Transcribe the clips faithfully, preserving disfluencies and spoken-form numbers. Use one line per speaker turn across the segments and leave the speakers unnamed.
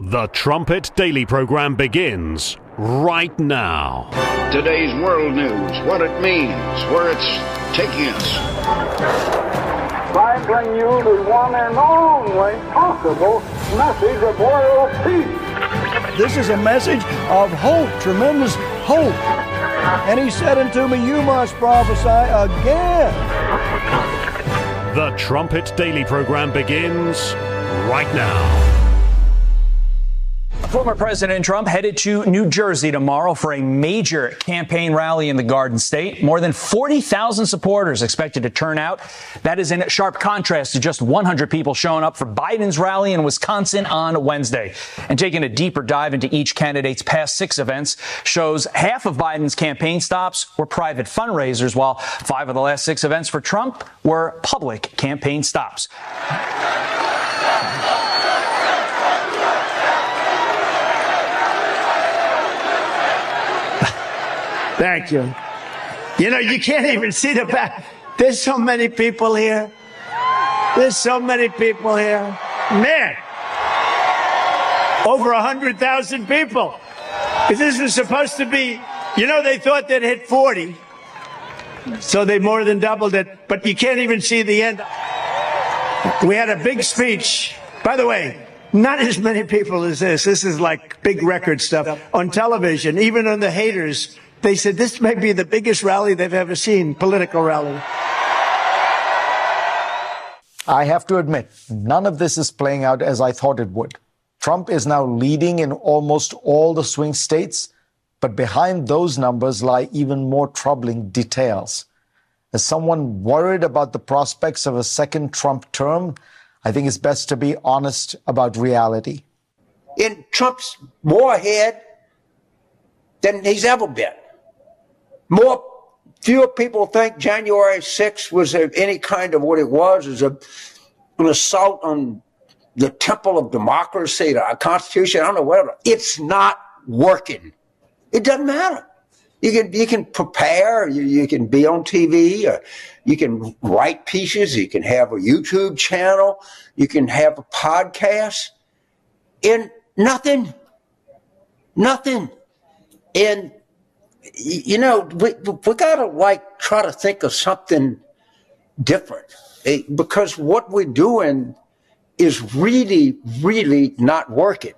The Trumpet Daily program begins right now.
Today's world news, what it means, where it's taking us.
I bring you the one and only possible message of world peace.
This is a message of hope, tremendous hope. And he said unto me, you must prophesy again.
The Trumpet Daily program begins right now.
Former President Trump headed to New Jersey tomorrow for a major campaign rally in the Garden State. More than forty thousand supporters expected to turn out. That is in sharp contrast to just one hundred people showing up for Biden's rally in Wisconsin on Wednesday. And taking a deeper dive into each candidate's past six events shows half of Biden's campaign stops were private fundraisers, while five of the last six events for Trump were public campaign stops.
Thank you. You know, you can't even see the back. There's so many people here. There's so many people here. Man, over one hundred thousand people. This was supposed to be, you know, they thought they'd hit forty. So they more than doubled it. But you can't even see the end. We had a big speech. By the way, not as many people as this. This is like big record stuff. On television, even on the haters, they said this may be the biggest rally they've ever seen, political rally.
I have to admit, none of this is playing out as I thought it would. Trump is now leading in almost all the swing states, but behind those numbers lie even more troubling details. As someone worried about the prospects of a second Trump term, I think it's best to be honest about reality.
In Trump's more ahead than he's ever been. More, fewer people think January sixth was a, any kind of what it was, is a, an assault on the temple of democracy, the Constitution, I don't know, whatever. It's not working. It doesn't matter. You can, you can prepare, you, you can be on T V, or you can write pieces, you can have a YouTube channel, you can have a podcast, and nothing, nothing. And, you know, we, we got to, like, try to think of something different, because what we're doing is really, really not working.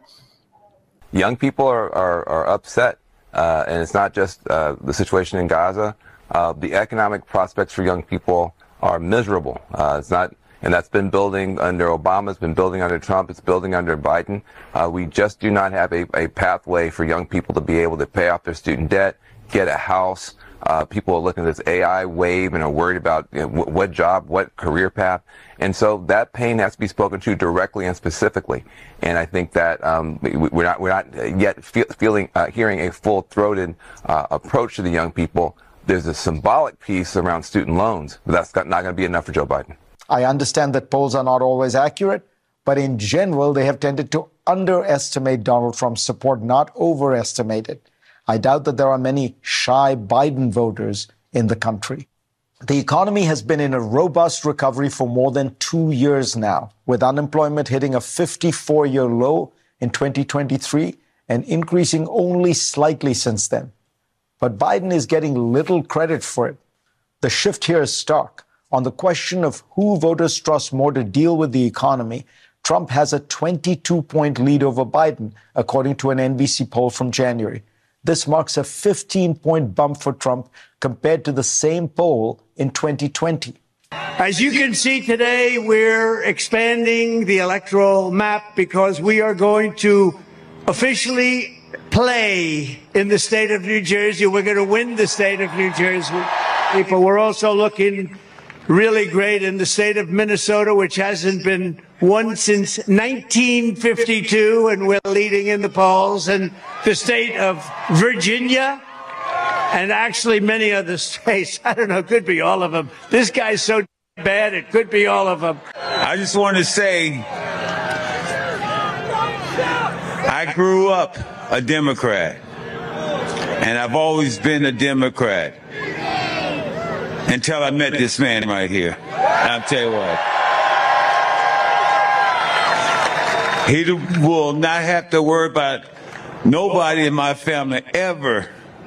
Young people are, are, are upset, uh, and it's not just uh, the situation in Gaza. Uh, the economic prospects for young people are miserable. Uh, it's not, and that's been building under Obama, it's been building under Trump, it's building under Biden. Uh, we just do not have a, a pathway for young people to be able to pay off their student debt, get a house. Uh, people are looking at this A I wave and are worried about, you know, what, what job, what career path. And so that pain has to be spoken to directly and specifically. And I think that um, we, we're not we're not yet feel, feeling uh, hearing a full-throated uh, approach to the young people. There's a symbolic piece around student loans, but that's not going to be enough for Joe Biden.
I understand that polls are not always accurate, but in general, they have tended to underestimate Donald Trump's support, not overestimate it. I doubt that there are many shy Biden voters in the country. The economy has been in a robust recovery for more than two years now, with unemployment hitting a fifty-four-year low in twenty twenty-three and increasing only slightly since then. But Biden is getting little credit for it. The shift here is stark. On the question of who voters trust more to deal with the economy, Trump has a twenty-two point lead over Biden, according to an N B C poll from January. This marks a fifteen point bump for Trump compared to the same poll in twenty twenty.
As you can see today, we're expanding the electoral map because we are going to officially play in the state of New Jersey. We're going to win the state of New Jersey. People, we're also looking really great in the state of Minnesota, which hasn't been won since nineteen fifty-two, and we're leading in the polls, and the state of Virginia, and actually many other states. I don't know, could be all of them. This guy's so bad, it could be all of them.
I just want to say, I grew up a Democrat, and I've always been a Democrat. Until I met this man right here. I'll tell you what. He will not have to worry about nobody in my family ever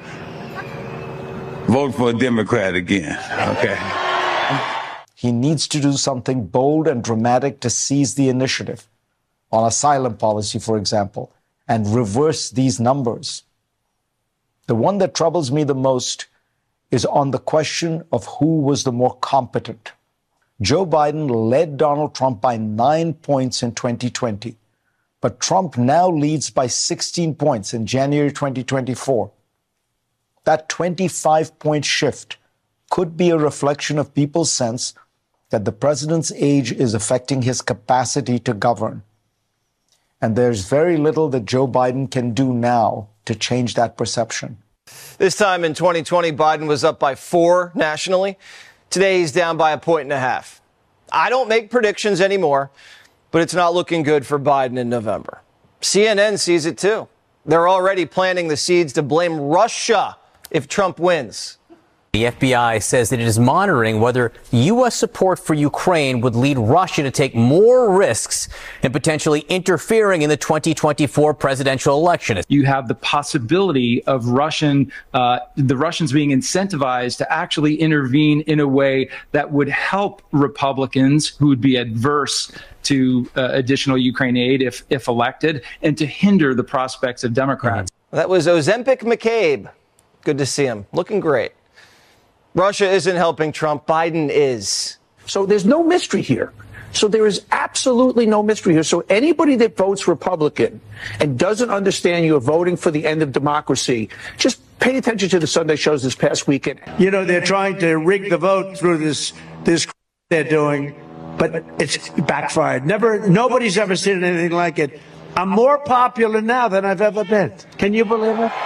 vote for a Democrat again. Okay.
He needs to do something bold and dramatic to seize the initiative on asylum policy, for example, and reverse these numbers. The one that troubles me the most is on the question of who was the more competent. Joe Biden led Donald Trump by nine points in twenty twenty, but Trump now leads by sixteen points in January twenty twenty-four. That twenty-five point shift could be a reflection of people's sense that the president's age is affecting his capacity to govern. And there's very little that Joe Biden can do now to change that perception.
This time in twenty twenty, Biden was up by four nationally. Today, he's down by a point and a half. I don't make predictions anymore, but it's not looking good for Biden in November. C N N sees it too. They're already planting the seeds to blame Russia if Trump wins.
The F B I says that it is monitoring whether U S support for Ukraine would lead Russia to take more risks in potentially interfering in the twenty twenty-four presidential election.
You have the possibility of Russian, uh, the Russians being incentivized to actually intervene in a way that would help Republicans who would be adverse to uh, additional Ukraine aid if, if elected, and to hinder the prospects of Democrats.
That was Ozempic McCabe. Good to see him. Looking great. Russia isn't helping Trump. Biden is.
So there's no mystery here. So there is absolutely no mystery here. So anybody that votes Republican and doesn't understand you're voting for the end of democracy, just pay attention to the Sunday shows this past weekend.
You know, they're trying to rig the vote through this this they're doing, but it's backfired. Never, nobody's ever seen anything like it. I'm more popular now than I've ever been. Can you believe it?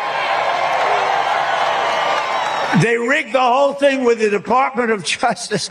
They rigged the whole thing with the Department of Justice.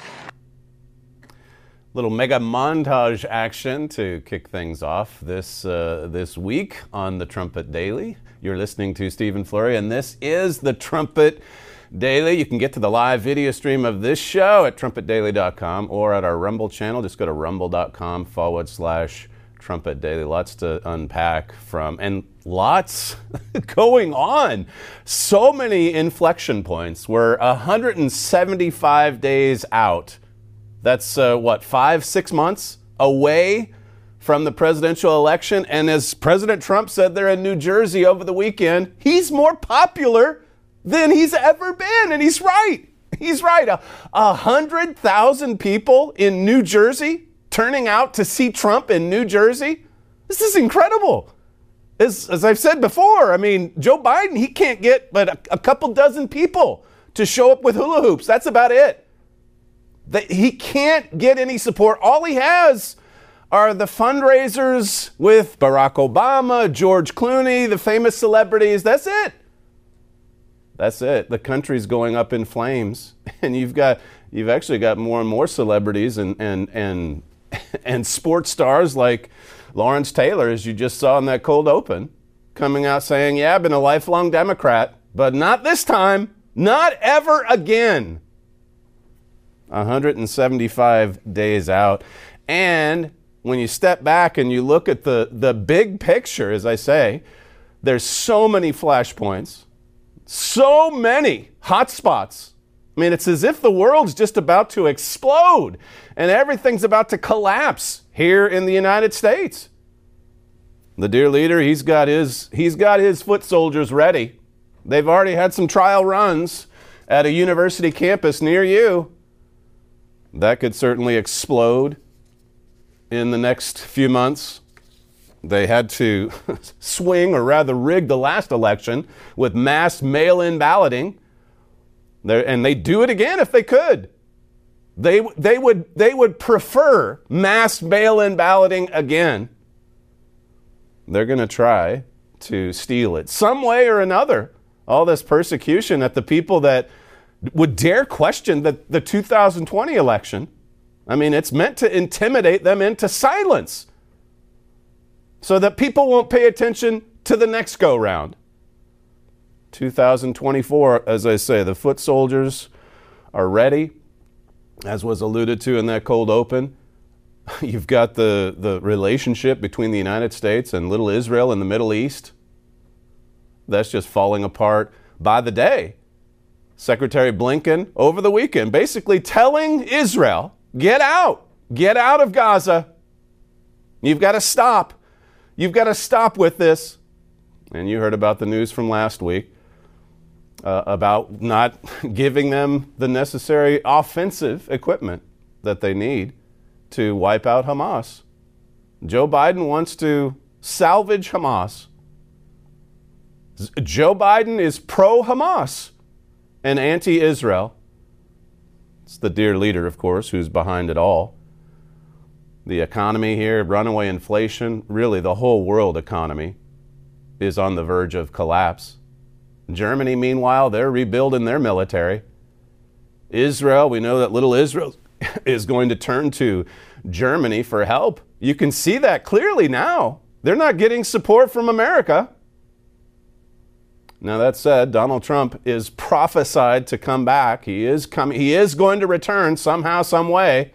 Little mega montage action to kick things off this uh, this week on the Trumpet Daily. You're listening to Stephen Flurry, and this is the Trumpet Daily. You can get to the live video stream of this show at trumpet daily dot com or at our Rumble channel. Just go to rumble.com forward slash Trumpet Daily. Lots to unpack from, and lots going on. So many inflection points. We're one hundred seventy-five days out. That's uh, what, five, six months away from the presidential election. And as President Trump said there in New Jersey over the weekend, he's more popular than he's ever been. And he's right. He's right. A, a hundred thousand people in New Jersey turning out to see Trump in New Jersey. This is incredible. As, as I've said before, I mean, Joe Biden, he can't get but a, a couple dozen people to show up with hula hoops. That's about it. The, he can't get any support. All he has are the fundraisers with Barack Obama, George Clooney, the famous celebrities. That's it. That's it. The country's going up in flames. And you've got, you've actually got more and more celebrities and, and, and, and sports stars like Lawrence Taylor, as you just saw in that cold open, coming out saying, yeah, I've been a lifelong Democrat, but not this time, not ever again. one hundred seventy-five days out. And when you step back and you look at the, the big picture, as I say, there's so many flashpoints, so many hot spots. I mean, it's as if the world's just about to explode and everything's about to collapse here in the United States. The dear leader, he's got his he's got his foot soldiers ready. They've already had some trial runs at a university campus near you. That could certainly explode in the next few months. They had to swing, or rather rig, the last election with mass mail-in balloting. They're, and they'd do it again if they could. They, they, would, they would prefer mass mail-in balloting again. They're going to try to steal it some way or another. All this persecution at the people that would dare question the, the two thousand twenty election. I mean, it's meant to intimidate them into silence so that people won't pay attention to the next go-round. two thousand twenty-four, as I say, the foot soldiers are ready, as was alluded to in that cold open. You've got the, the relationship between the United States and little Israel in the Middle East. That's just falling apart by the day. Secretary Blinken over the weekend basically telling Israel, get out, get out of Gaza. You've got to stop. You've got to stop with this. And you heard about the news from last week uh, about not giving them the necessary offensive equipment that they need to wipe out Hamas. Joe Biden wants to salvage Hamas. Joe Biden is pro-Hamas and anti-Israel. It's the dear leader, of course, who's behind it all. The economy here, runaway inflation, really the whole world economy is on the verge of collapse. Germany, meanwhile, they're rebuilding their military. Israel, we know that little Israel is going to turn to Germany for help. You can see that clearly now. They're not getting support from America. Now, that said, Donald Trump is prophesied to come back. He is coming. He is going to return somehow, some way.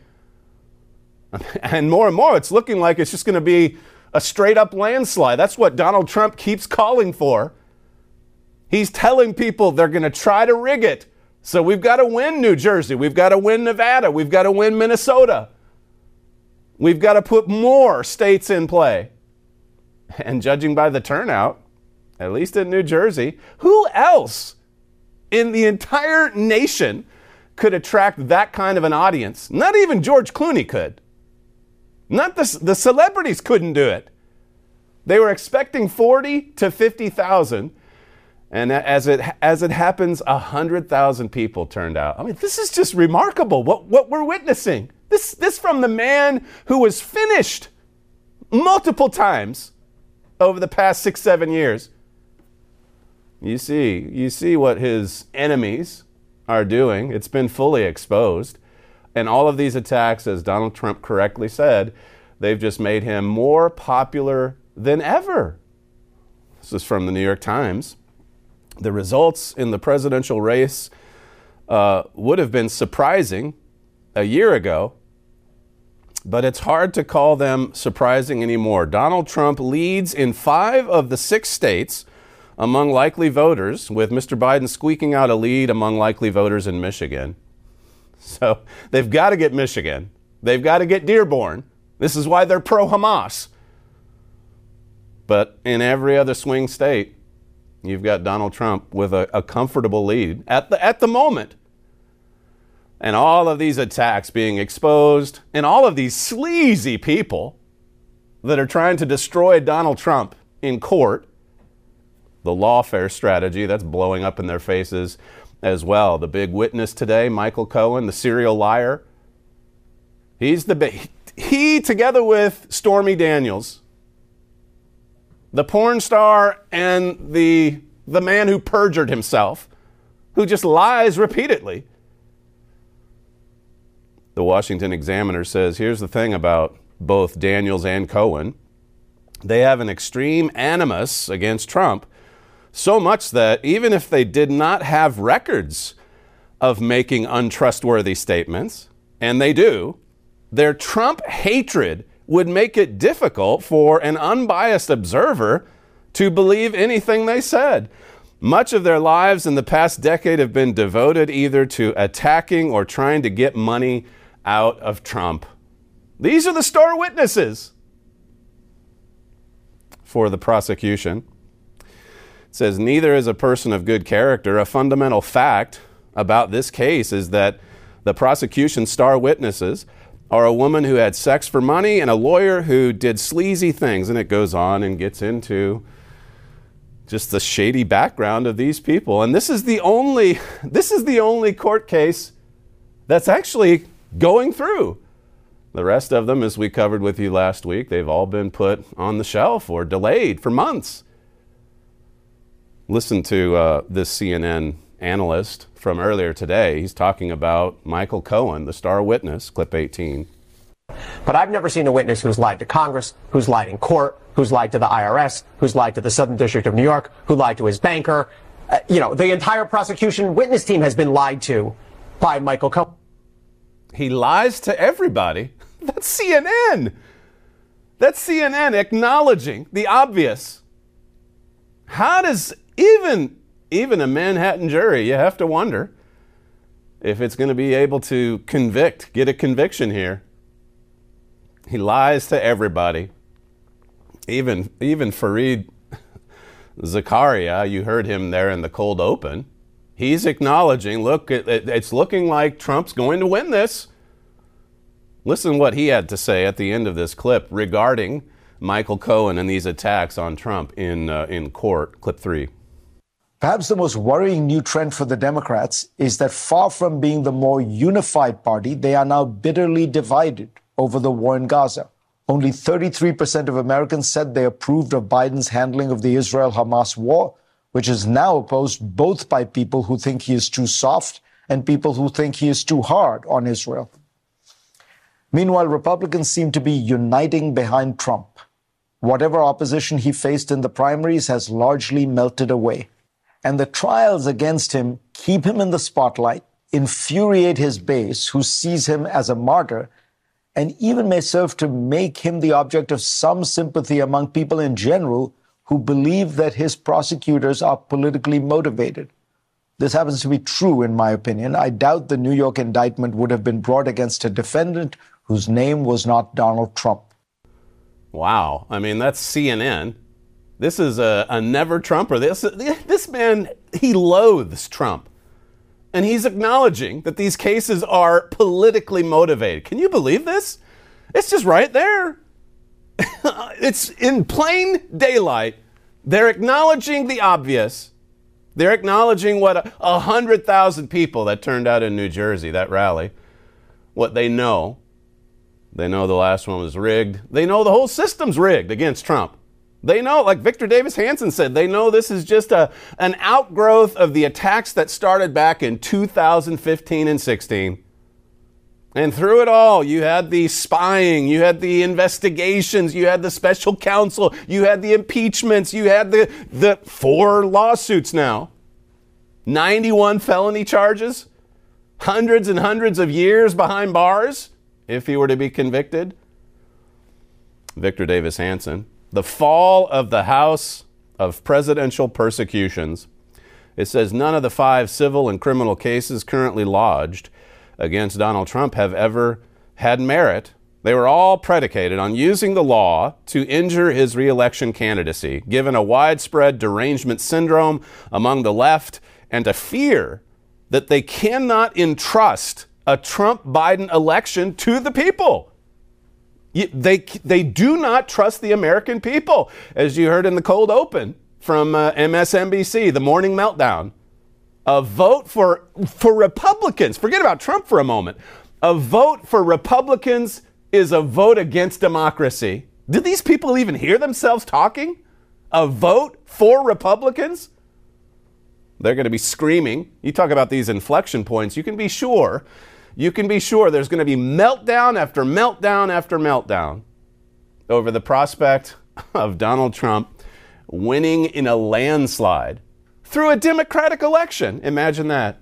And more and more, it's looking like it's just going to be a straight-up landslide. That's what Donald Trump keeps calling for. He's telling people they're going to try to rig it. So we've got to win New Jersey. We've got to win Nevada. We've got to win Minnesota. We've got to put more states in play. And judging by the turnout, at least in New Jersey, who else in the entire nation could attract that kind of an audience? Not even George Clooney could. Not the, the celebrities couldn't do it. They were expecting forty to fifty thousand. And as it as it happens, one hundred thousand people turned out. I mean, this is just remarkable what, what we're witnessing. This, this from the man who was finished multiple times over the past six, seven years. You see, you see what his enemies are doing. It's been fully exposed. And all of these attacks, as Donald Trump correctly said, they've just made him more popular than ever. This is from the New York Times. The results in the presidential race uh, would have been surprising a year ago, but it's hard to call them surprising anymore. Donald Trump leads in five of the six states among likely voters, with Mister Biden squeaking out a lead among likely voters in Michigan. So they've got to get Michigan. They've got to get Dearborn. This is why they're pro-Hamas. But in every other swing state, you've got Donald Trump with a, a comfortable lead at the at the moment. And all of these attacks being exposed, and all of these sleazy people that are trying to destroy Donald Trump in court, the lawfare strategy that's blowing up in their faces as well. The big witness today, Michael Cohen, the serial liar. He's the he, together with Stormy Daniels, the porn star and the the man who perjured himself, who just lies repeatedly. The Washington Examiner says, here's the thing about both Daniels and Cohen. They have an extreme animus against Trump, so much that even if they did not have records of making untrustworthy statements, and they do, their Trump hatred would make it difficult for an unbiased observer to believe anything they said. Much of their lives in the past decade have been devoted either to attacking or trying to get money out of Trump. These are the star witnesses for the prosecution. It says, neither is a person of good character. A fundamental fact about this case is that the prosecution's star witnesses are a woman who had sex for money and a lawyer who did sleazy things. And it goes on and gets into just the shady background of these people. And this is the only, this is the only court case that's actually going through. The rest of them, as we covered with you last week, they've all been put on the shelf or delayed for months. Listen to uh, this C N N analyst from earlier today. He's talking about Michael Cohen, the star witness, clip eighteen.
But I've never seen a witness who's lied to Congress, who's lied in court, who's lied to the I R S, who's lied to the Southern District of New York, who lied to his banker. Uh, you know, the entire prosecution witness team has been lied to by Michael Cohen.
He lies to everybody. That's C N N. That's C N N acknowledging the obvious. How does even, even a Manhattan jury, you have to wonder if it's going to be able to convict, get a conviction here. He lies to everybody. Even, even Fareed Zakaria, you heard him there in the cold open. He's acknowledging, look, it, it, it's looking like Trump's going to win this. Listen what he had to say at the end of this clip regarding Michael Cohen and these attacks on Trump in uh, in court. Clip three.
Perhaps the most worrying new trend for the Democrats is that far from being the more unified party, they are now bitterly divided over the war in Gaza. Only thirty-three percent of Americans said they approved of Biden's handling of the Israel-Hamas war, which is now opposed both by people who think he is too soft and people who think he is too hard on Israel. Meanwhile, Republicans seem to be uniting behind Trump. Whatever opposition he faced in the primaries has largely melted away. And the trials against him keep him in the spotlight, infuriate his base, who sees him as a martyr, and even may serve to make him the object of some sympathy among people in general who believe that his prosecutors are politically motivated. This happens to be true, in my opinion. I doubt the New York indictment would have been brought against a defendant whose name was not Donald Trump.
Wow. I mean, that's C N N. This is a, a never-Trumper. This, this man, he loathes Trump. And he's acknowledging that these cases are politically motivated. Can you believe this? It's just right there. It's in plain daylight. They're acknowledging the obvious. They're acknowledging what a, a hundred thousand people that turned out in New Jersey, that rally, what they know. They know the last one was rigged. They know the whole system's rigged against Trump. They know, like Victor Davis Hanson said, they know this is just a an outgrowth of the attacks that started back in two thousand fifteen and sixteen. And through it all, you had the spying, you had the investigations, you had the special counsel, you had the impeachments, you had the, the four lawsuits now. ninety-one felony charges, hundreds and hundreds of years behind bars if he were to be convicted. Victor Davis Hanson. The fall of the House of Presidential Persecutions. It says none of the five civil and criminal cases currently lodged against Donald Trump have ever had merit. They were all predicated on using the law to injure his reelection candidacy, given a widespread derangement syndrome among the left and a fear that they cannot entrust a Trump-Biden election to the people. They they do not trust the American people, as you heard in the cold open from uh, M S N B C, the morning meltdown. A vote for for Republicans, forget about Trump for a moment. A vote for Republicans is a vote against democracy. Did these people even hear themselves talking? A vote for Republicans? They're going to be screaming. You talk about these inflection points, you can be sure. You can be sure there's going to be meltdown after meltdown after meltdown over the prospect of Donald Trump winning in a landslide through a Democratic election. Imagine that.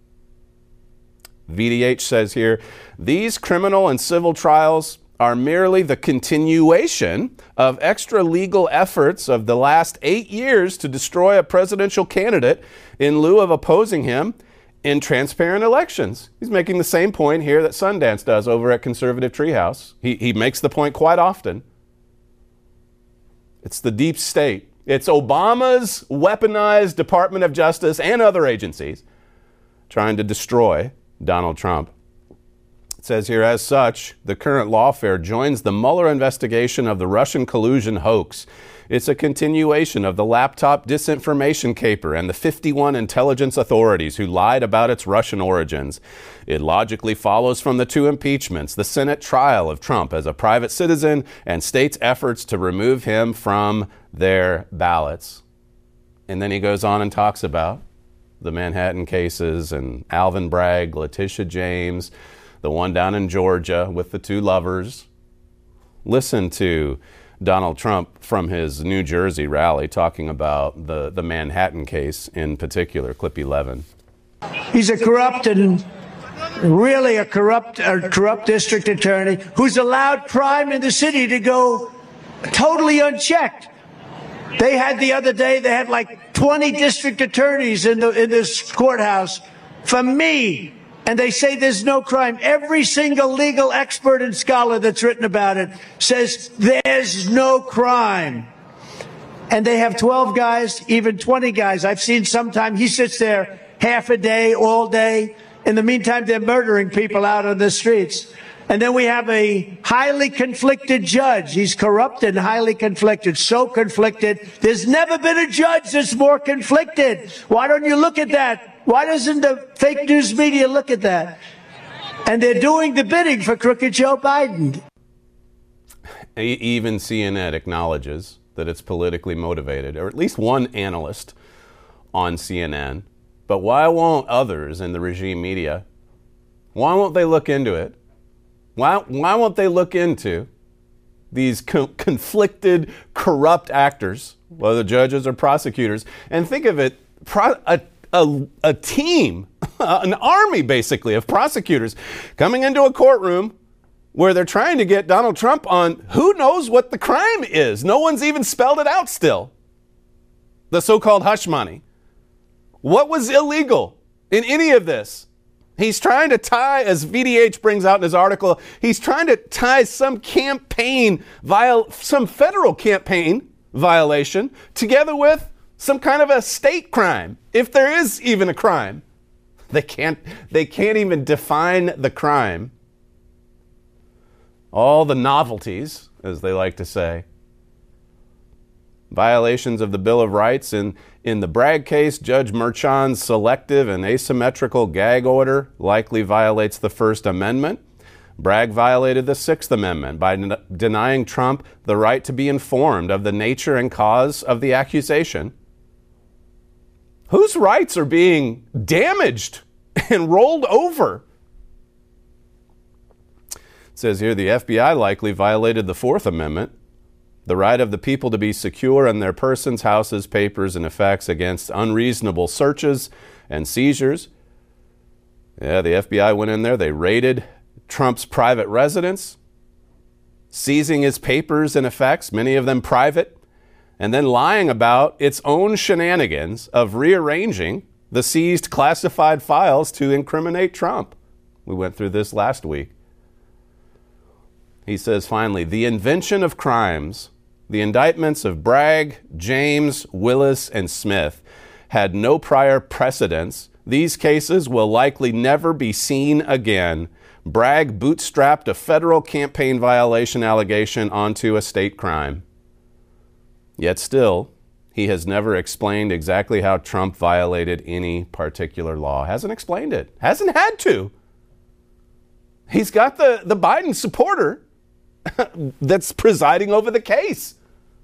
V D H says here, these criminal and civil trials are merely the continuation of extra legal efforts of the last eight years to destroy a presidential candidate in lieu of opposing him in transparent elections. He's making the same point here that Sundance does over at Conservative Treehouse. He, he makes the point quite often. It's the deep state. It's Obama's weaponized Department of Justice and other agencies trying to destroy Donald Trump. It says here, as such, the current lawfare joins the Mueller investigation of the Russian collusion hoax. It's a continuation of the laptop disinformation caper and the fifty-one intelligence authorities who lied about its Russian origins. It logically follows from the two impeachments, the Senate trial of Trump as a private citizen and states' efforts to remove him from their ballots. And then he goes on and talks about the Manhattan cases and Alvin Bragg, Letitia James, the one down in Georgia with the two lovers. Listen to Donald Trump from his New Jersey rally talking about the, the Manhattan case in particular, clip eleven.
He's a corrupt and really a corrupt, a corrupt district attorney who's allowed crime in the city to go totally unchecked. They had the other day, they had like twenty district attorneys in the in this courthouse for me, and they say there's no crime. Every single legal expert and scholar that's written about it says there's no crime. And they have twelve guys, even twenty guys. I've seen sometime he sits there half a day, all day. In the meantime, they're murdering people out on the streets. And then we have a highly conflicted judge. He's corrupt and highly conflicted, so conflicted. There's never been a judge that's more conflicted. Why don't you look at that? Why doesn't the fake news media look at that? And they're doing the bidding for crooked Joe Biden.
Even C N N acknowledges that it's politically motivated, or at least one analyst on C N N. But why won't others in the regime media, why won't they look into it? Why, why won't they look into these co- conflicted, corrupt actors, whether judges or prosecutors, and think of it, pro- a, a, a team, an army basically of prosecutors coming into a courtroom where they're trying to get Donald Trump on who knows what the crime is. No one's even spelled it out still. The so-called hush money. What was illegal in any of this? He's trying to tie, as V D H brings out in his article, he's trying to tie some campaign, viol- some federal campaign violation together with some kind of a state crime, if there is even a crime. They can't, they can't even define the crime. All the novelties, as they like to say. Violations of the Bill of Rights. In, in the Bragg case, Judge Merchan's selective and asymmetrical gag order likely violates the First Amendment. Bragg violated the Sixth Amendment by den- denying Trump the right to be informed of the nature and cause of the accusation. Whose rights are being damaged and rolled over? It says here the F B I likely violated the Fourth Amendment. The right of the people to be secure in their persons, houses, papers, and effects against unreasonable searches and seizures. Yeah, the F B I went in there. They raided Trump's private residence, seizing his papers and effects, many of them private, and then lying about its own shenanigans of rearranging the seized classified files to incriminate Trump. We went through this last week. He says, finally, the invention of crimes, the indictments of Bragg, James, Willis, and Smith had no prior precedents. These cases will likely never be seen again. Bragg bootstrapped a federal campaign violation allegation onto a state crime. Yet still, he has never explained exactly how Trump violated any particular law. Hasn't explained it. Hasn't had to. He's got the, the Biden supporter that's presiding over the case.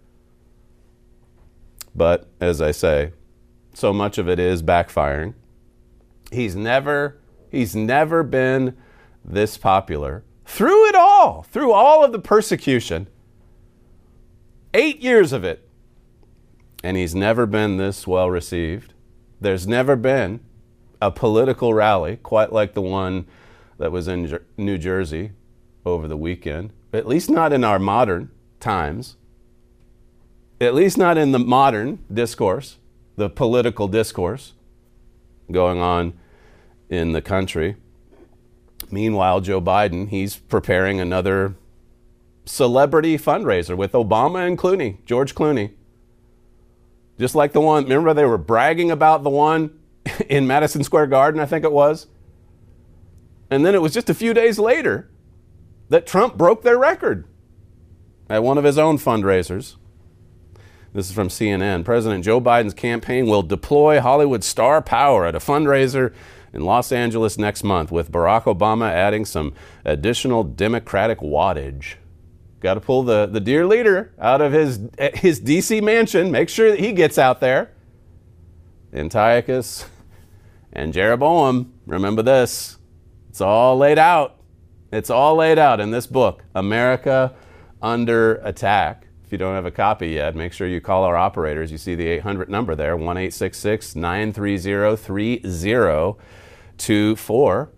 But, as I say, so much of it is backfiring. He's never, he's never been this popular. Through it all, through all of the persecution, eight years of it, and he's never been this well received. There's never been a political rally quite like the one that was in Jer- New Jersey over the weekend. At least not in our modern times. At least not in the modern discourse, the political discourse going on in the country. Meanwhile, Joe Biden, he's preparing another celebrity fundraiser with Obama and Clooney, George Clooney. Just like the one, remember they were bragging about the one in Madison Square Garden, I think it was? And then it was just a few days later that Trump broke their record at one of his own fundraisers. This is from C N N. President Joe Biden's campaign will deploy Hollywood star power at a fundraiser in Los Angeles next month, with Barack Obama adding some additional Democratic wattage. Got to pull the, the dear leader out of his, his D C mansion, make sure that he gets out there. Antiochus and Jeroboam, remember this. It's all laid out. It's all laid out in this book, America Under Attack. If you don't have a copy yet, make sure you call our operators. You see the eight hundred number there, one eight six six, nine three zero, three zero two four.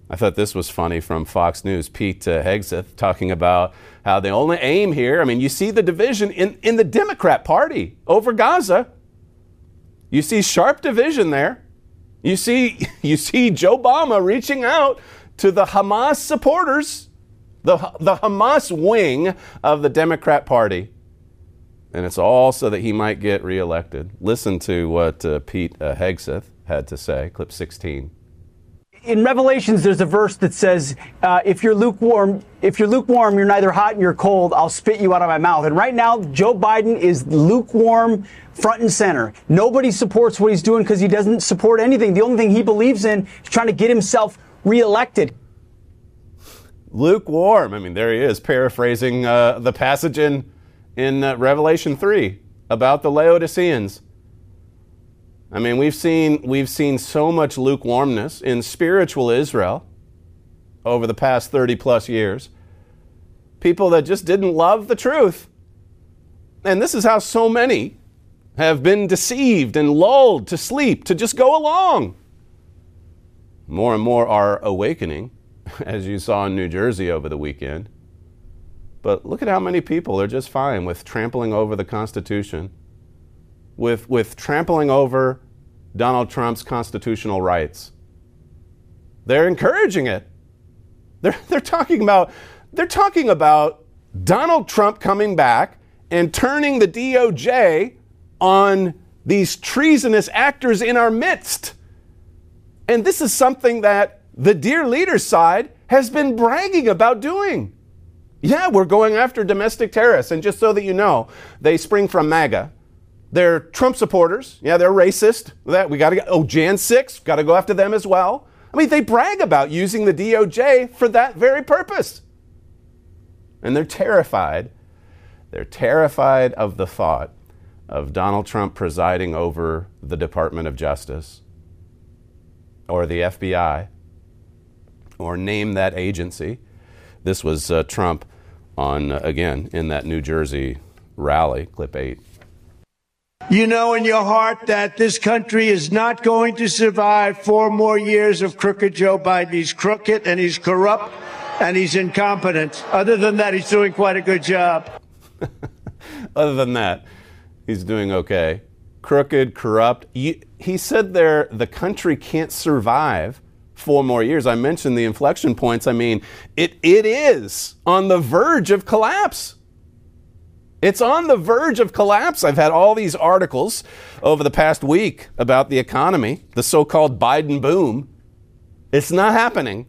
I thought this was funny from Fox News. Pete uh, Hegseth talking about how the only aim here, I mean, you see the division in, in the Democrat Party over Gaza. You see sharp division there. You see, you see Joe Obama reaching out to the Hamas supporters, the, the Hamas wing of the Democrat Party. And it's all so that he might get reelected. Listen to what uh, Pete uh, Hegseth had to say, clip sixteen.
In Revelations, there's a verse that says, uh, if you're lukewarm, if you're lukewarm, you're neither hot nor cold, I'll spit you out of my mouth. And right now, Joe Biden is lukewarm front and center. Nobody supports what he's doing because he doesn't support anything. The only thing he believes in is trying to get himself reelected.
Lukewarm. I mean, there he is, paraphrasing uh, the passage in, in uh, Revelation three about the Laodiceans. I mean, we've seen we've seen so much lukewarmness in spiritual Israel over the past thirty plus years. People that just didn't love the truth. And this is how so many have been deceived and lulled to sleep, to just go along. More and more are awakening, as you saw in New Jersey over the weekend. But look at how many people are just fine with trampling over the Constitution, with with trampling over Donald Trump's constitutional rights. They're encouraging it. They're they're talking about they're talking about Donald Trump coming back and turning the D O J on these treasonous actors in our midst. And this is something that the Dear Leaders side has been bragging about doing. Yeah, we're going after domestic terrorists. And just so that you know, they spring from MAGA. They're Trump supporters. Yeah, they're racist. That we got to oh, Jan six, got to go after them as well. I mean, they brag about using the D O J for that very purpose. And they're terrified. They're terrified of the thought of Donald Trump presiding over the Department of Justice or the F B I or name that agency. This was uh, Trump on, uh, again, in that New Jersey rally, clip eight.
You know in your heart that this country is not going to survive four more years of crooked Joe Biden. He's crooked and he's corrupt and he's incompetent. Other than that, he's doing quite a good job.
Other than that, he's doing okay. Crooked, corrupt. He, he said there the country can't survive four more years. I mentioned the inflection points. I mean, it it is on the verge of collapse. It's on the verge of collapse. I've had all these articles over the past week about the economy, the so-called Biden boom. It's not happening.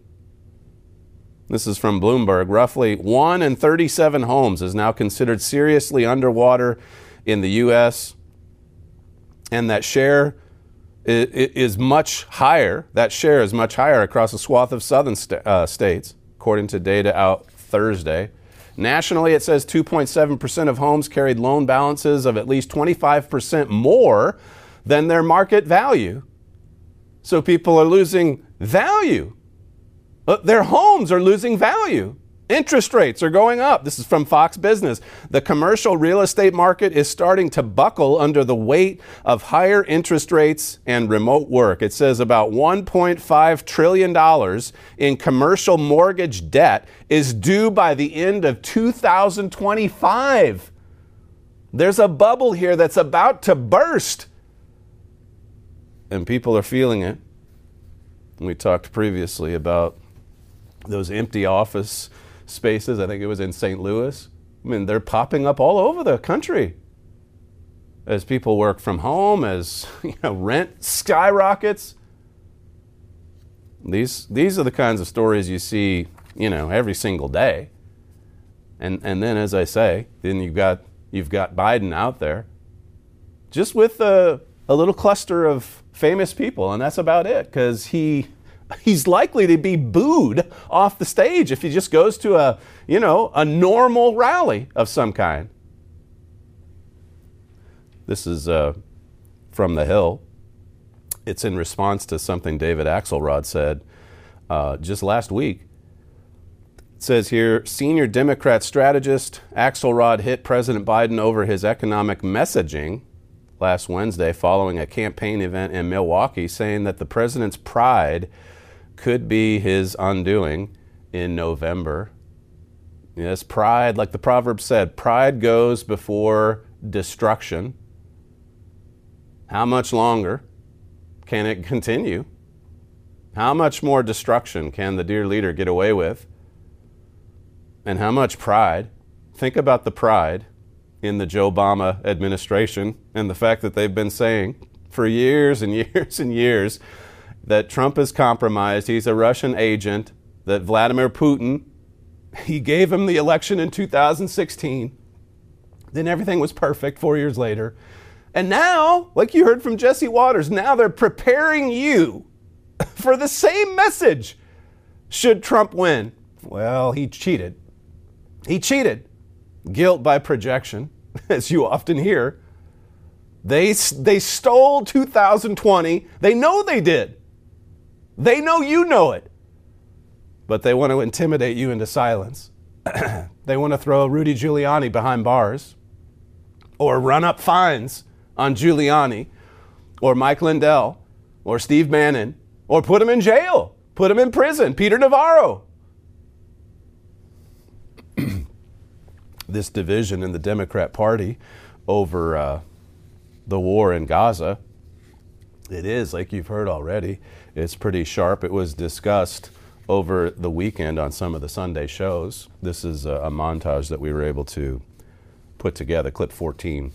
This is from Bloomberg. Roughly one in thirty-seven homes is now considered seriously underwater in the U S, and that share is much higher. That share is much higher across a swath of southern st- uh, states, according to data out Thursday. Nationally, it says two point seven percent of homes carried loan balances of at least twenty-five percent more than their market value. So people are losing value. Their homes are losing value. Interest rates are going up. This is from Fox Business. The commercial real estate market is starting to buckle under the weight of higher interest rates and remote work. It says about one point five trillion dollars in commercial mortgage debt is due by the end of two thousand twenty-five. There's a bubble here that's about to burst. And people are feeling it. We talked previously about those empty office spaces. I think it was in Saint Louis. I mean, they're popping up all over the country as people work from home, as you know, rent skyrockets. These these are the kinds of stories you see, you know, every single day. And and then, as I say, then you've got you've got Biden out there, just with a a little cluster of famous people, and that's about it, because he. He's likely to be booed off the stage if he just goes to a, you know, a normal rally of some kind. This is uh, from The Hill. It's in response to something David Axelrod said uh, just last week. It says here, senior Democrat strategist Axelrod hit President Biden over his economic messaging last Wednesday following a campaign event in Milwaukee, saying that the president's pride could be his undoing in November. Yes, pride, like the proverb said, pride goes before destruction. How much longer can it continue? How much more destruction can the dear leader get away with? And how much pride? Think about the pride in the Joe Obama administration and the fact that they've been saying for years and years and years that Trump is compromised, he's a Russian agent, that Vladimir Putin, he gave him the election in two thousand sixteen, then everything was perfect four years later. And now, like you heard from Jesse Waters, now they're preparing you for the same message should Trump win. Well, he cheated. He cheated. Guilt by projection, as you often hear. They, they stole two thousand twenty. They know they did. They know you know it. But they want to intimidate you into silence. They want to throw Rudy Giuliani behind bars or run up fines on Giuliani or Mike Lindell or Steve Bannon or put him in jail, put him in prison, Peter Navarro. This division in the Democrat Party over uh, the war in Gaza, it is, like you've heard already, it's pretty sharp. It was discussed over the weekend on some of the Sunday shows. This is a, a montage that we were able to put together, clip fourteen.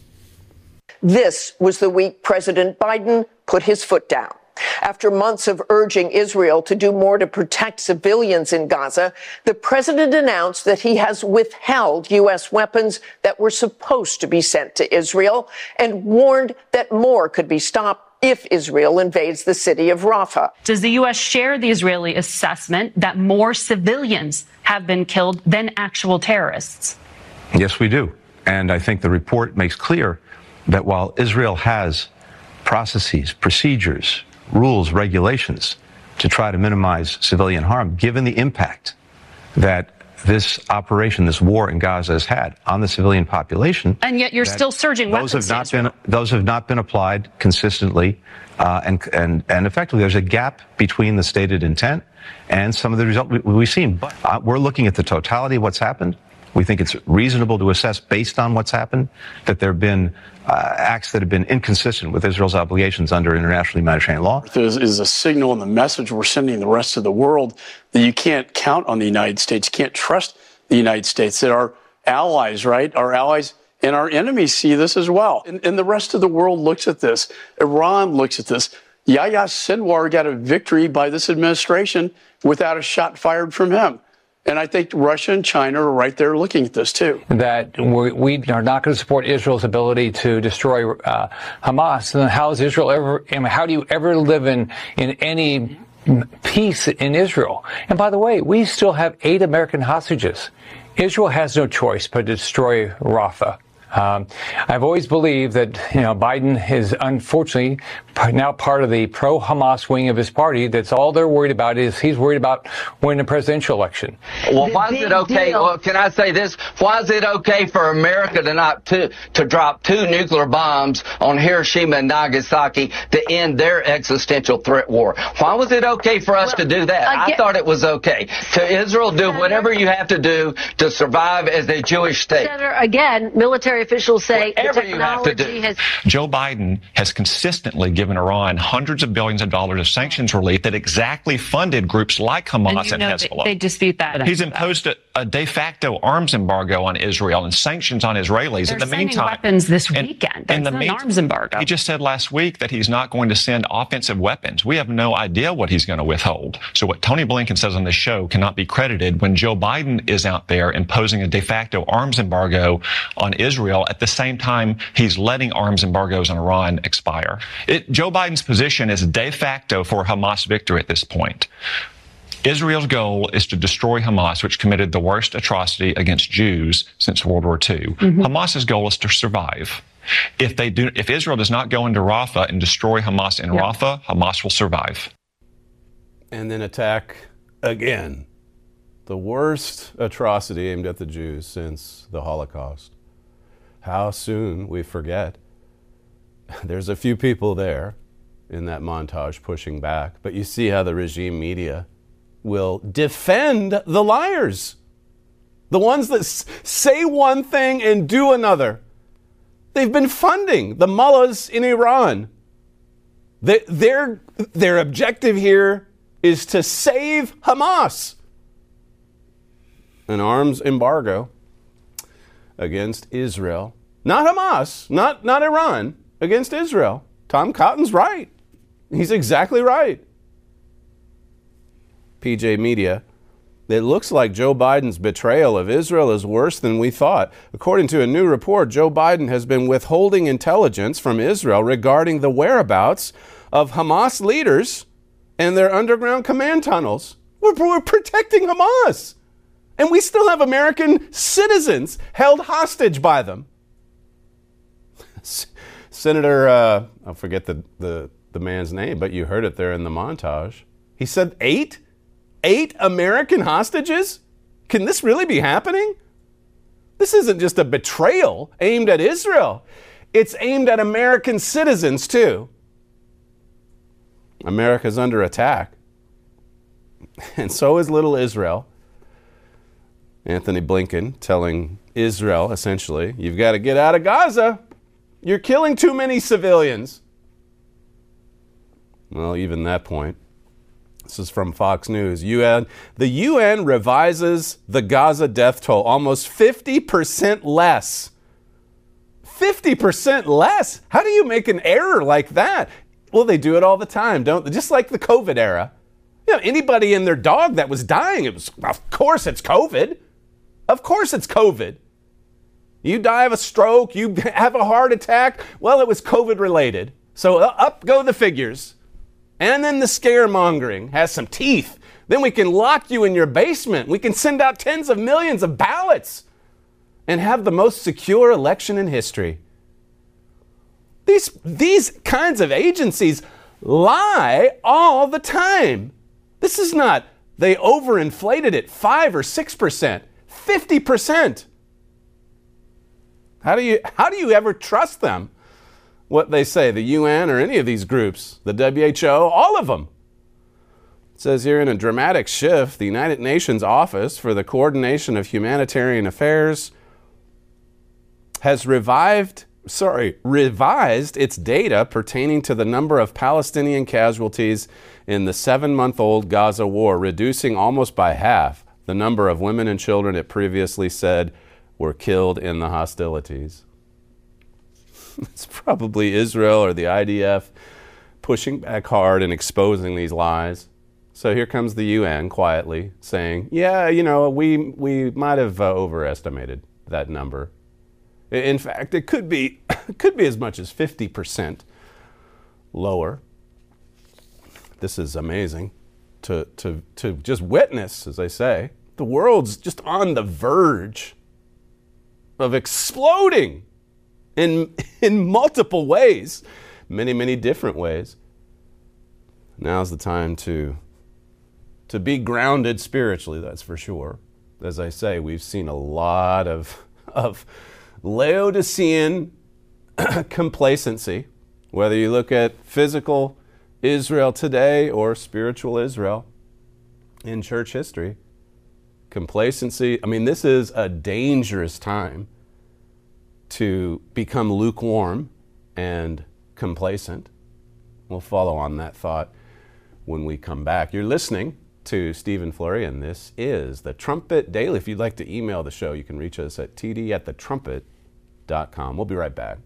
This was the week President Biden put his foot down. After months of urging Israel to do more to protect civilians in Gaza, the president announced that he has withheld U S weapons that were supposed to be sent to Israel and warned that more could be stopped if Israel invades the city of Rafah.
Does the U S share the Israeli assessment that more civilians have been killed than actual terrorists?
Yes, we do. And I think the report makes clear that while Israel has processes, procedures, rules, regulations to try to minimize civilian harm, given the impact that this operation, this war in Gaza has had on the civilian population.
And yet you're still surging
those
weapons
have not
to Israel.
been those have not been applied consistently uh, and and and effectively. There's a gap between the stated intent and some of the result we, we've seen. But uh, we're looking at the totality of what's happened. We think it's reasonable to assess, based on what's happened, that there have been uh, acts that have been inconsistent with Israel's obligations under international humanitarian law.
This is a signal and the message we're sending the rest of the world that you can't count on the United States, you can't trust the United States, that our allies, right, our allies and our enemies see this as well. And, and the rest of the world looks at this. Iran looks at this. Yahya Sinwar got a victory by this administration without a shot fired from him. And I think Russia and China are right there looking at this, too.
That we, we are not going to support Israel's ability to destroy uh, Hamas. And how is Israel ever, I mean, how do you ever live in, in any peace in Israel? And by the way, we still have eight American hostages. Israel has no choice but to destroy Rafah. Um, I've always believed that, you know, Biden is unfortunately now part of the pro-Hamas wing of his party. That's all they're worried about is he's worried about winning a presidential election.
Well, why is it okay? Well, can I say this? Why is it okay for America to not to, to drop two nuclear bombs on Hiroshima and Nagasaki to end their existential threat war? Why was it okay for us well, to do that? I, I thought it was okay. To Israel, do Senator, whatever you have to do to survive as a Jewish state.
Senator, again, military officials say
whatever
the technology has.
Joe Biden has consistently given Iran hundreds of billions of dollars of sanctions relief that exactly funded groups like Hamas and,
and
Hezbollah.
They, they dispute that.
He's imposed a, a de facto arms embargo on Israel and sanctions on Israelis.
They're
in the
sending
meantime,
weapons this weekend. That's
in the
an
mean,
arms embargo.
He just said last week that he's not going to send offensive weapons. We have no idea what he's going to withhold. So what Tony Blinken says on this show cannot be credited when Joe Biden is out there imposing a de facto arms embargo on Israel at the same time he's letting arms embargoes on Iran expire. It, Joe Biden's position is de facto for Hamas victory at this point. Israel's goal is to destroy Hamas, which committed the worst atrocity against Jews since World War Two. Mm-hmm. Hamas's goal is to survive. If they do, if Israel does not go into Rafah and destroy Hamas in yeah. Rafah, Hamas will survive.
And then attack again. The worst atrocity aimed at the Jews since the Holocaust. How soon we forget. There's a few people there in that montage pushing back, but you see how the regime media will defend the liars, the ones that s- say one thing and do another. They've been funding the mullahs in Iran. They, their, their objective here is to save Hamas. An arms embargo against Israel. Not Hamas, not, not Iran, against Israel. Tom Cotton's right. He's exactly right. P J Media. It looks like Joe Biden's betrayal of Israel is worse than we thought. According to a new report, Joe Biden has been withholding intelligence from Israel regarding the whereabouts of Hamas leaders and their underground command tunnels. We're, we're protecting Hamas. And we still have American citizens held hostage by them. Senator, uh, I forget the, the, the man's name, but you heard it there in the montage. He said eight? Eight American hostages? Can this really be happening? This isn't just a betrayal aimed at Israel. It's aimed at American citizens, too. America's under attack. And so is little Israel. Anthony Blinken telling Israel, essentially, you've got to get out of Gaza. You're killing too many civilians. Well, even that point. This is from Fox News. U N The U N revises the Gaza death toll almost fifty percent less. fifty percent less? How do you make an error like that? Well, they do it all the time, don't they? Just like the COVID era. You know, anybody and their dog that was dying, it was, of course it's COVID. Of course it's COVID. You die of a stroke, you have a heart attack, well, it was COVID related. So up go the figures. And then the scaremongering has some teeth. Then we can lock you in your basement. We can send out tens of millions of ballots and have the most secure election in history. These, these kinds of agencies lie all the time. This is not, they overinflated it five or six percent, fifty percent. How do you, how do you ever trust them? What they say, the U N or any of these groups, the W H O, all of them. It says here, in a dramatic shift, the United Nations Office for the Coordination of Humanitarian Affairs has revived, sorry, revised its data pertaining to the number of Palestinian casualties in the seven-month-old Gaza war, reducing almost by half the number of women and children it previously said were killed in the hostilities. It's probably Israel or the I D F pushing back hard and exposing these lies. So here comes the U N quietly saying, yeah, you know, we we might have uh, overestimated that number. In fact, it could be could be as much as fifty percent lower. This is amazing to to to just witness, as I say. The world's just on the verge of exploding in in multiple ways, many, many different ways. Now's the time to to be grounded spiritually, that's for sure. As I say, we've seen a lot of of Laodicean complacency, whether you look at physical Israel today or spiritual Israel in church history. Complacency, I mean, this is a dangerous time to become lukewarm and complacent. We'll follow on that thought when we come back. You're listening to Stephen Flurry, and this is the Trumpet Daily. If you'd like to email the show, you can reach us at t d at the trumpet dot com. We'll be right back.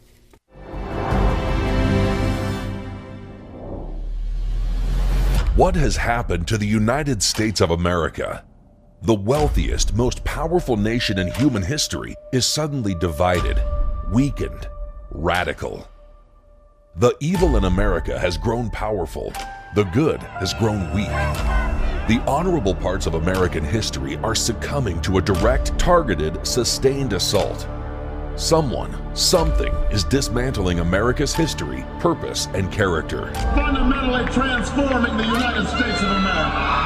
What has happened to the United States of America? The wealthiest, most powerful nation in human history is suddenly divided, weakened, radical. The evil in America has grown powerful. The good has grown weak. The honorable parts of American history are succumbing to a direct, targeted, sustained assault. Someone, something is dismantling America's history, purpose, and character.
Fundamentally transforming the United States of America.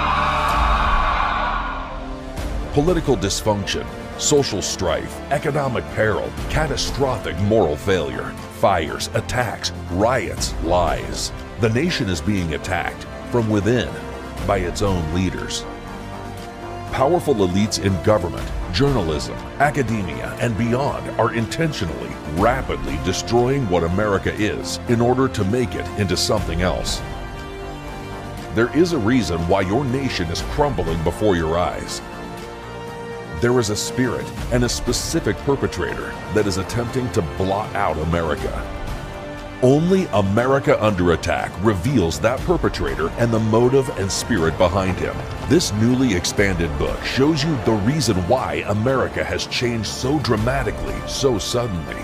Political dysfunction, social strife, economic peril, catastrophic moral failure, fires, attacks, riots, lies. The nation is being attacked from within by its own leaders. Powerful elites in government, journalism, academia, and beyond are intentionally, rapidly destroying what America is in order to make it into something else. There is a reason why your nation is crumbling before your eyes. There is a spirit and a specific perpetrator that is attempting to blot out America. Only America Under Attack reveals that perpetrator and the motive and spirit behind him. This newly expanded book shows you the reason why America has changed so dramatically, so suddenly.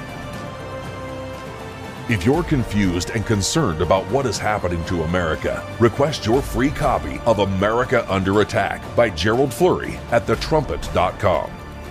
If you're confused and concerned about what is happening to America, request your free copy of America Under Attack by Gerald Flurry at the trumpet dot com.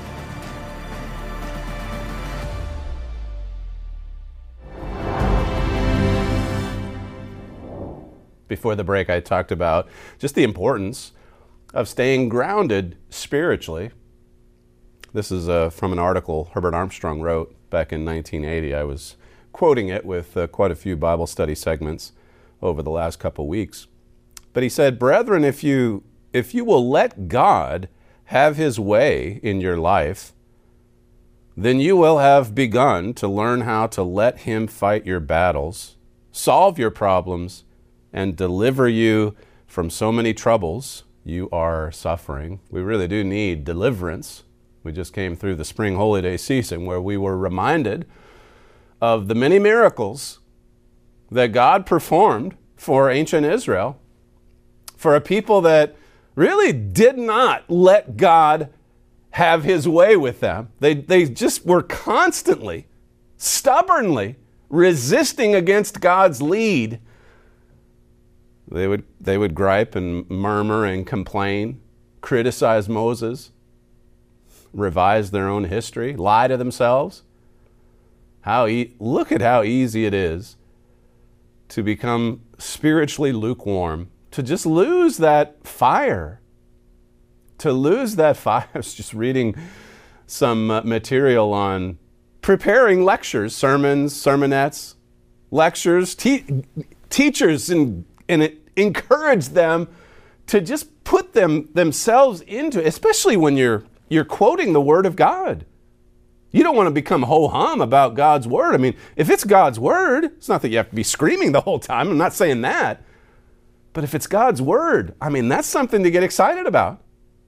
Before the break, I talked about just the importance of staying grounded spiritually. This is uh, from an article Herbert Armstrong wrote back in nineteen eighty. I was quoting it with uh, quite a few Bible study segments over the last couple weeks. But he said, "Brethren, if you if you will let God have his way in your life, then you will have begun to learn how to let him fight your battles, solve your problems, and deliver you from so many troubles you are suffering." We really do need deliverance. We just came through the spring holy day season where we were reminded of the many miracles that God performed for ancient Israel, for a people that really did not let God have his way with them. They, they just were constantly, stubbornly resisting against God's lead. They would, they would gripe and murmur and complain, criticize Moses, revise their own history, lie to themselves. How e- look at how easy it is to become spiritually lukewarm, to just lose that fire, to lose that fire. I was just reading some uh, material on preparing lectures, sermons, sermonettes, lectures, te- teachers, and, and it encouraged them to just put them themselves into, especially when you're you're quoting the Word of God. You don't want to become ho-hum about God's Word. I mean, if it's God's Word, it's not that you have to be screaming the whole time. I'm not saying that. But if it's God's Word, I mean, that's something to get excited about.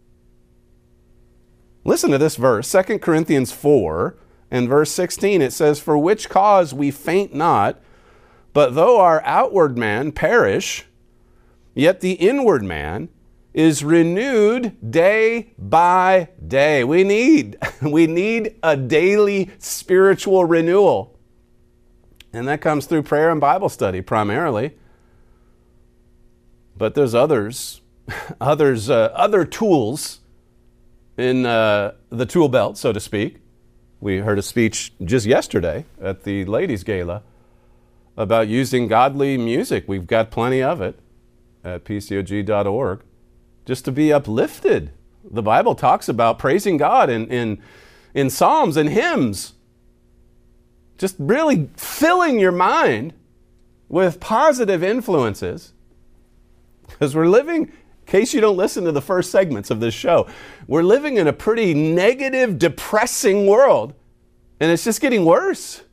Listen to this verse, Second Corinthians four and verse sixteen. It says, "For which cause we faint not, but though our outward man perish, yet the inward man is renewed day by day." We need, we need a daily spiritual renewal. And that comes through prayer and Bible study primarily. But there's others, others, uh, other tools in uh, the tool belt, so to speak. We heard a speech just yesterday at the Ladies' Gala about using godly music. We've got plenty of it at P C O G dot org. Just to be uplifted. The Bible talks about praising God in, in, in psalms and hymns. Just really filling your mind with positive influences. Because we're living, in case you don't listen to the first segments of this show, we're living in a pretty negative, depressing world. And it's just getting worse.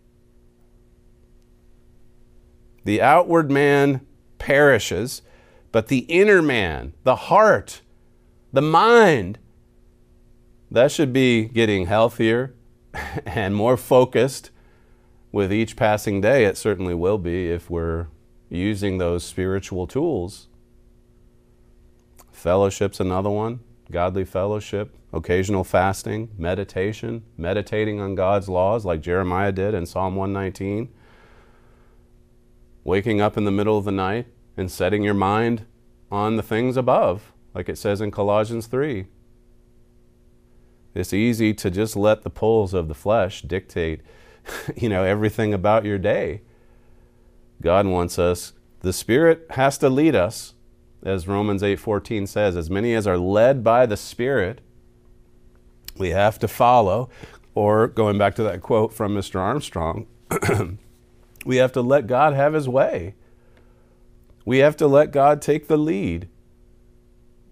The outward man perishes, but the inner man, the heart, the mind, that should be getting healthier and more focused with each passing day. It certainly will be if we're using those spiritual tools. Fellowship's another one. Godly fellowship, occasional fasting, meditation, meditating on God's laws like Jeremiah did in Psalm one nineteen. Waking up in the middle of the night and setting your mind on the things above, like it says in Colossians three. It's easy to just let the pulls of the flesh dictate, you know, everything about your day. God wants us, the Spirit has to lead us, as Romans eight fourteen says, as many as are led by the Spirit, we have to follow. Or going back to that quote from Mister Armstrong, we have to let God have his way. We have to let God take the lead.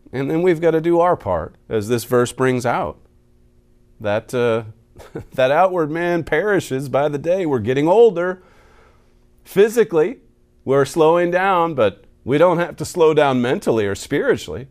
And then we've got to do our part, as this verse brings out. That, uh, that outward man perishes by the day. We're getting older. Physically, we're slowing down, but we don't have to slow down mentally or spiritually.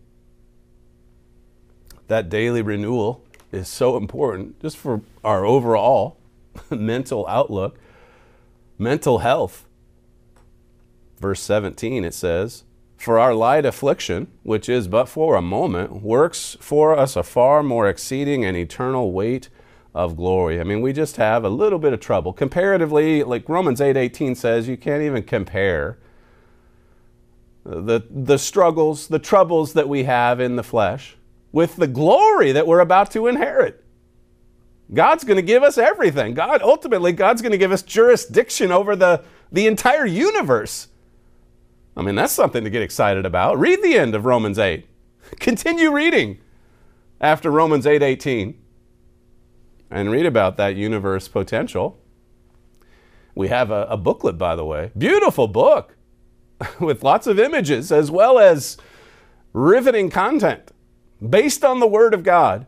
That daily renewal is so important just for our overall mental outlook, mental health. Verse seventeen, it says, "For our light affliction, which is but for a moment, works for us a far more exceeding and eternal weight of glory." I mean, we just have a little bit of trouble. Comparatively, like Romans eight eighteen says, you can't even compare the, the struggles, the troubles that we have in the flesh with the glory that we're about to inherit. God's going to give us everything. God, ultimately, God's going to give us jurisdiction over the, the entire universe. I mean, that's something to get excited about. Read the end of Romans eight. Continue reading after Romans eight eighteen and read about that universe potential. We have a, a booklet, by the way. Beautiful book with lots of images as well as riveting content based on the Word of God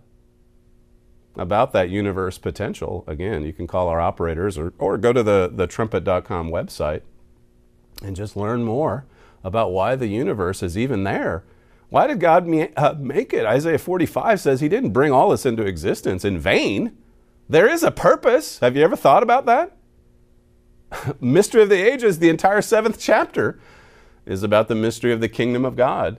about that universe potential. Again, you can call our operators or, or go to the, the trumpet dot com website and just learn more about why the universe is even there. Why did God me, uh, make it? Isaiah forty-five says he didn't bring all this into existence in vain. There is a purpose. Have you ever thought about that? Mystery of the Ages, the entire seventh chapter is about the mystery of the kingdom of God.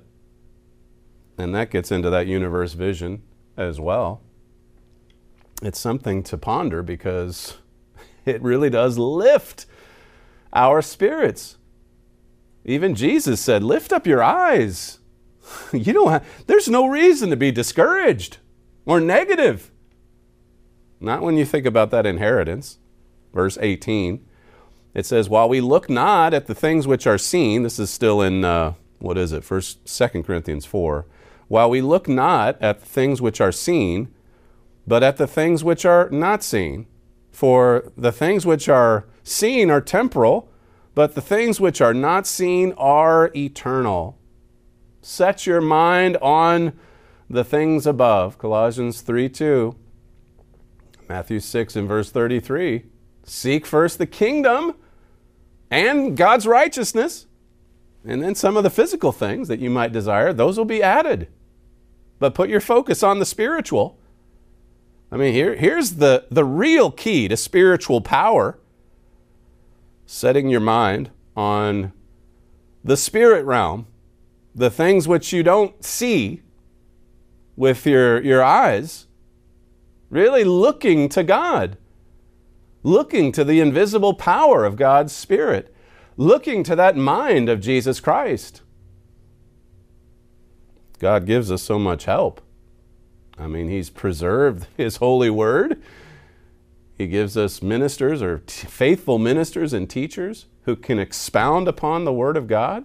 And that gets into that universe vision as well. It's something to ponder because it really does lift our spirits. Even Jesus said, lift up your eyes. You don't have, there's no reason to be discouraged or negative. Not when you think about that inheritance. Verse eighteen, it says, while we look not at the things which are seen, this is still in, uh, what is it, First, Second Corinthians four. While we look not at the things which are seen, but at the things which are not seen. For the things which are seen are temporal, but the things which are not seen are eternal. Set your mind on the things above. Colossians three two. Matthew six and verse thirty-three. Seek first the kingdom and God's righteousness. And then some of the physical things that you might desire, those will be added. But put your focus on the spiritual. I mean, here, here's the, the real key to spiritual power. Setting your mind on the spirit realm, the things which you don't see with your, your eyes, really looking to God, looking to the invisible power of God's Spirit, looking to that mind of Jesus Christ. God gives us so much help. I mean, He's preserved His holy word. He gives us ministers or t- faithful ministers and teachers who can expound upon the Word of God.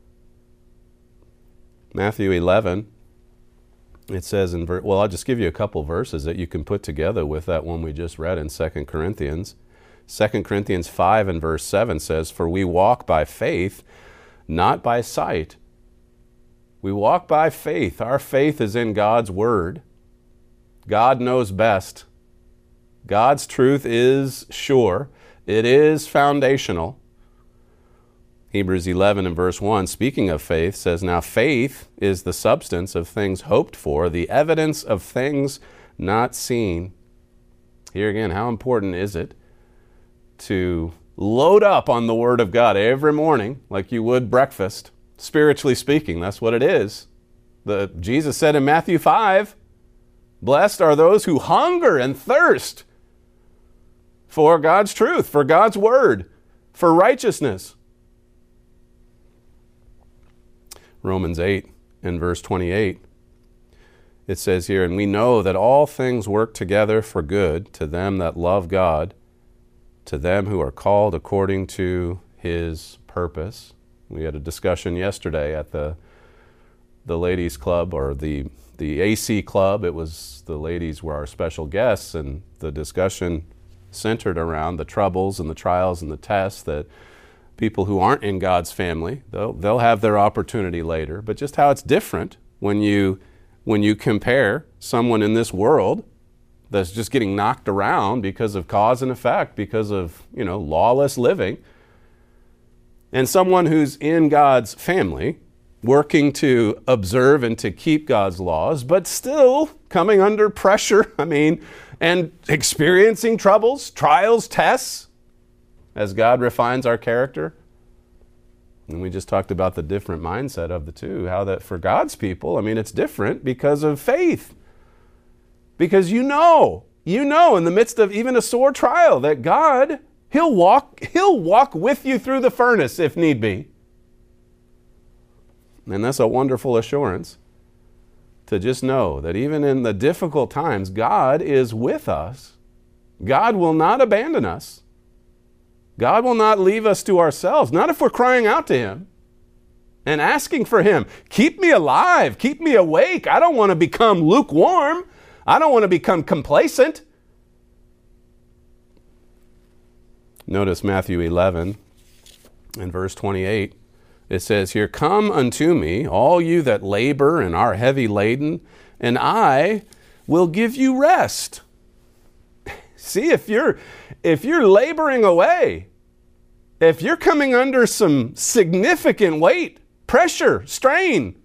Matthew eleven, it says in, ver- well, I'll just give you a couple verses that you can put together with that one we just read in Second Corinthians. Second Corinthians five and verse seven says, for we walk by faith, not by sight. We walk by faith. Our faith is in God's Word. God knows best. God's truth is sure. It is foundational. Hebrews eleven and verse one, speaking of faith, says, now faith is the substance of things hoped for, the evidence of things not seen. Here again, how important is it to load up on the Word of God every morning like you would breakfast? Spiritually speaking, that's what it is. The, Jesus said in Matthew five, blessed are those who hunger and thirst for God's truth, for God's Word, for righteousness. Romans eight and verse twenty-eight, it says here, and we know that all things work together for good to them that love God, to them who are called according to His purpose. We had a discussion yesterday at the the ladies' club, or the the A C club. It was the ladies were our special guests, and the discussion centered around the troubles and the trials and the tests that people who aren't in God's family, they'll, they'll have their opportunity later, but just how it's different when you when you compare someone in this world that's just getting knocked around because of cause and effect, because of, you know, lawless living, and someone who's in God's family, working to observe and to keep God's laws, but still coming under pressure, I mean, and experiencing troubles, trials, tests, as God refines our character. And we just talked about the different mindset of the two, how that for God's people, I mean, it's different because of faith. Because you know, you know in the midst of even a sore trial that God, He'll walk, He'll walk with you through the furnace if need be. And that's a wonderful assurance to just know that even in the difficult times, God is with us. God will not abandon us. God will not leave us to ourselves, not if we're crying out to Him and asking for Him. Keep me alive. Keep me awake. I don't want to become lukewarm. I don't want to become complacent. Notice Matthew eleven and verse twenty-eight. It says here, "Come unto me, all you that labor and are heavy laden, and I will give you rest." See, if you're if you're laboring away, if you're coming under some significant weight, pressure, strain,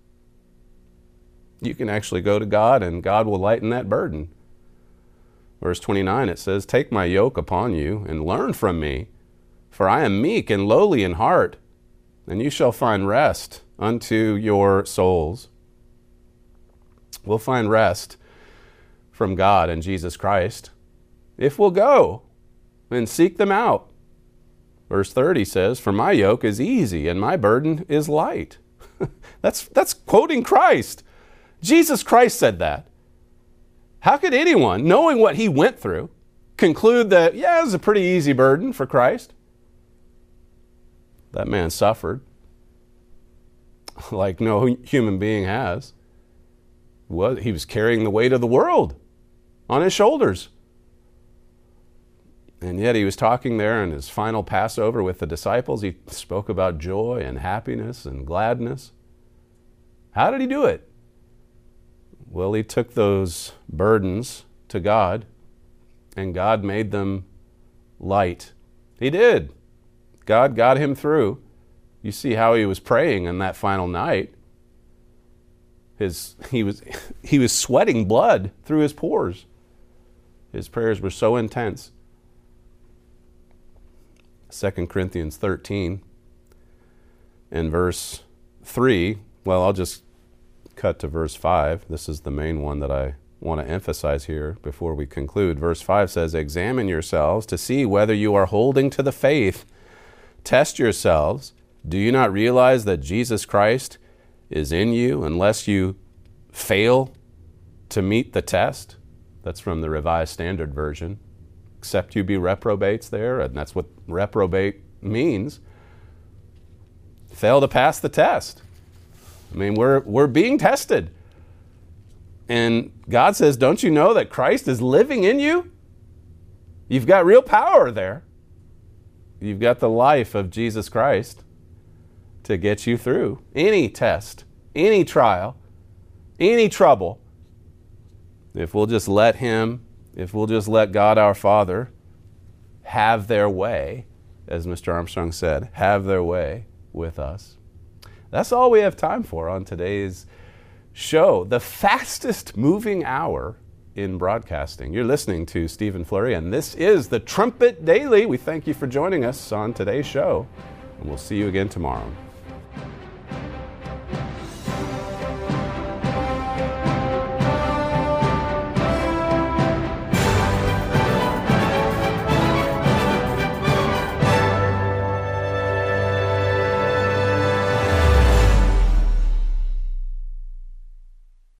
you can actually go to God and God will lighten that burden. Verse twenty-nine, it says, "Take my yoke upon you and learn from me, for I am meek and lowly in heart, and you shall find rest unto your souls." We'll find rest from God and Jesus Christ if we'll go and seek them out. Verse thirty says, "For my yoke is easy and my burden is light." that's, that's quoting Christ. Jesus Christ said that. How could anyone, knowing what He went through, conclude that, yeah, it was a pretty easy burden for Christ? That man suffered like no human being has. He was carrying the weight of the world on His shoulders. And yet He was talking there in His final Passover with the disciples. He spoke about joy and happiness and gladness. How did He do it? Well, He took those burdens to God, and God made them light. He did. God got Him through. You see how He was praying in that final night. His, he was, he was sweating blood through His pores. His prayers were so intense. Second Corinthians thirteen and verse three, well, I'll just cut to verse five. This is the main one that I want to emphasize here before we conclude. Verse five says, "Examine yourselves to see whether you are holding to the faith. Test yourselves. Do you not realize that Jesus Christ is in you unless you fail to meet the test?" That's from the Revised Standard Version. "Except you be reprobates" there, and that's what reprobate means. Fail to pass the test. I mean, we're we're being tested. And God says, don't you know that Christ is living in you? You've got real power there. You've got the life of Jesus Christ to get you through any test, any trial, any trouble. If we'll just let Him, if we'll just let God our Father have their way, as Mister Armstrong said, have their way with us. That's all we have time for on today's show, the fastest moving hour in broadcasting. You're listening to Stephen Flurry, and this is the Trumpet Daily. We thank you for joining us on today's show, and we'll see you again tomorrow.